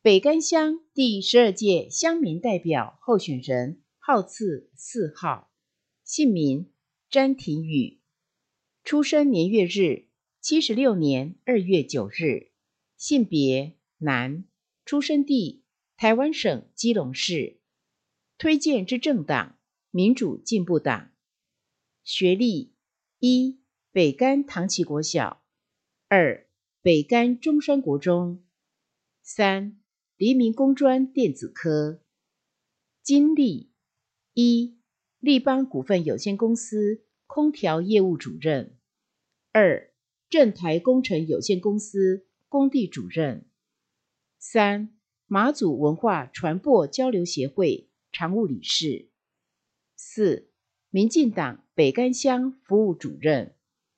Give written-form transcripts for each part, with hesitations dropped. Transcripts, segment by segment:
北干乡第12届乡民代表候选人号次4号，姓名詹廷宇，出生年月日76年2月9日，性别男，出生地台湾省基隆市，推荐之政党民主进步党，学历1北干唐崎国小，2北干中山国中，3黎明工专电子科，经历1立邦股份有限公司空调业务主任，2正台工程有限公司工地主任，3马祖文化传播交流协会常务理事，4民进党北干乡服务主任。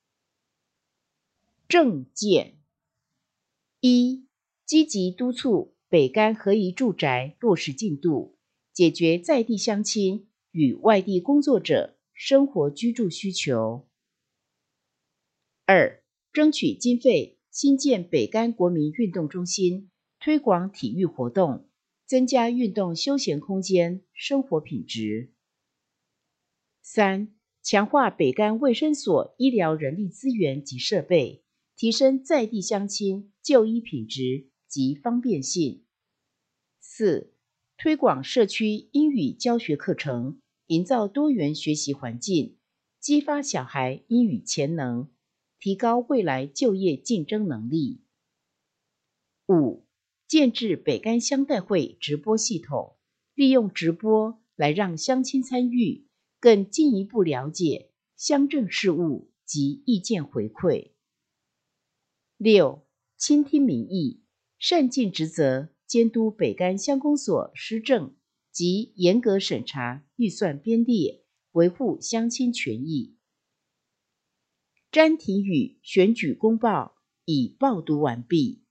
政见1积极督促北干合宜住宅落实进度，解决在地乡亲与外地工作者生活居住需求。2争取经费新建北干国民运动中心，推广体育活动，增加运动休闲空间生活品质。3强化北干卫生所医疗人力资源及设备，提升在地乡亲就医品质及方便性。4推广社区英语教学课程，营造多元学习环境，激发小孩英语潜能，提高未来就业竞争能力。5建制北干乡代会直播系统，利用直播来让乡亲参与，更进一步了解乡政事务及意见回馈。6倾听民意，善尽职责，监督北干乡公所施政及严格审查预算编列，维护乡亲权益。詹廷宇选举公报已报读完毕。